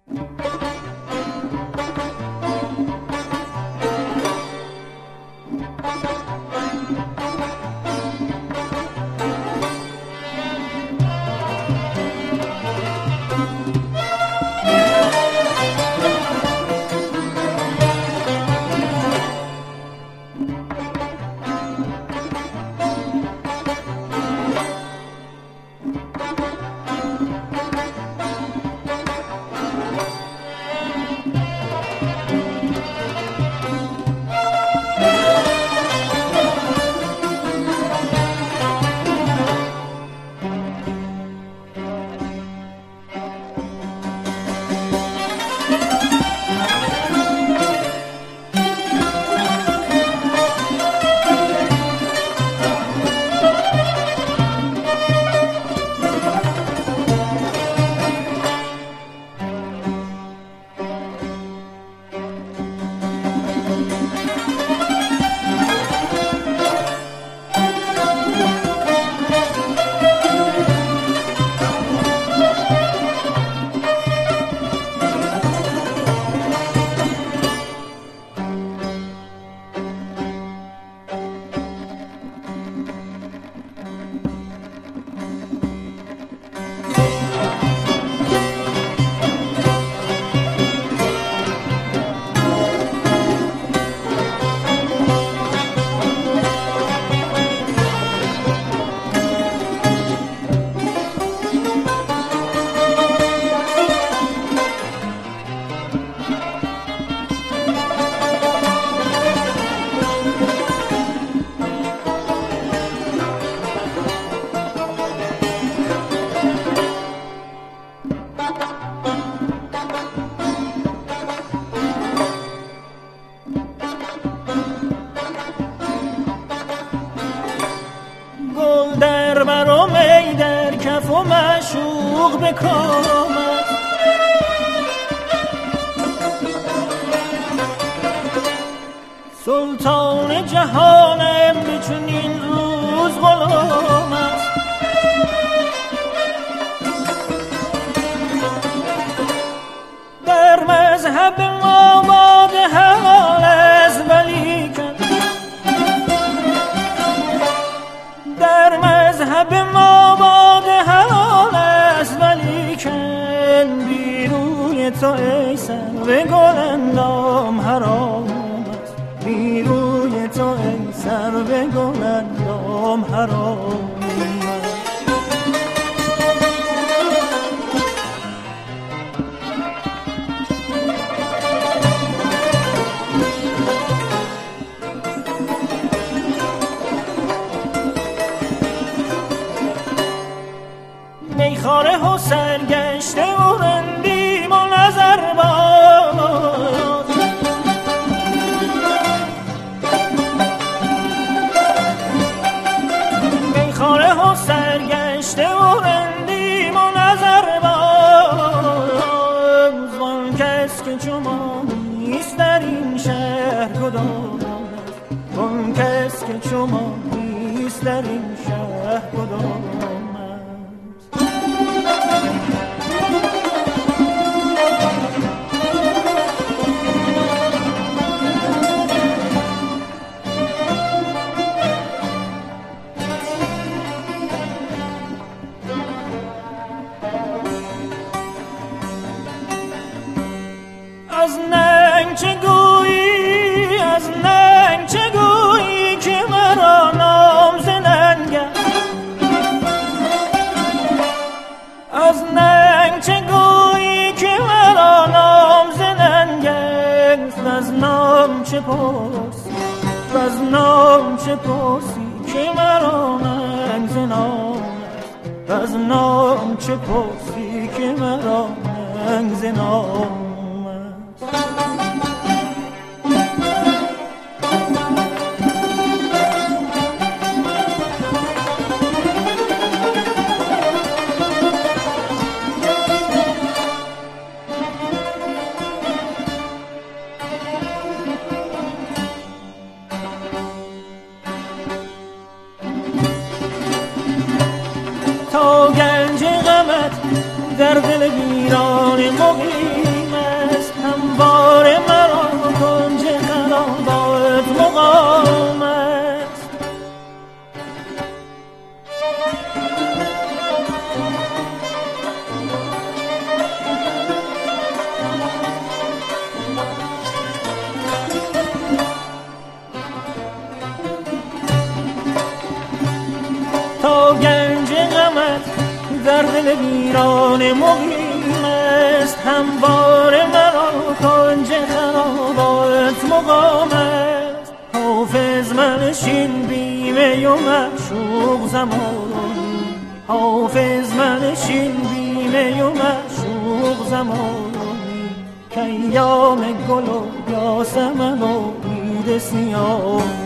معشوق بکامد سلطان جهانم به چنین روز غلام است. در مذهب ما باد حلال است ولیکن در مذهب ما باد حلال است ولیکن بیروی تو ای سرو گل اندام حرام است. بیروی تو ای سرو گل اندام حرام است. میخاره و سرگشته و رندیم و نظر باز میخاره و سرگشته و رندیم و نظر باز وان کس که چو ما نیست در این شهر کدام است. وان کس که چو ما نیست در این شهر کدام از ننگ چه گویی از ننگ چه گویی که مرا نام ز ننگ از ننگ چه گویی که مرا نام ز ننگ از نام چه پرسی از نام چه پرسی که مرا ننگ ز نام از نام چه پرسی که مرا ننگ ز نام تا گنج غمت در دل ویران مقیم در دل ویران مقیم است، همواره مرا کنج خرابات مقام است. حافظ منشین بیمه و معشوق زمانی، حافظ منشین بیمه و معشوق زمانی، که ایام گل و یاسمن و عید سیاه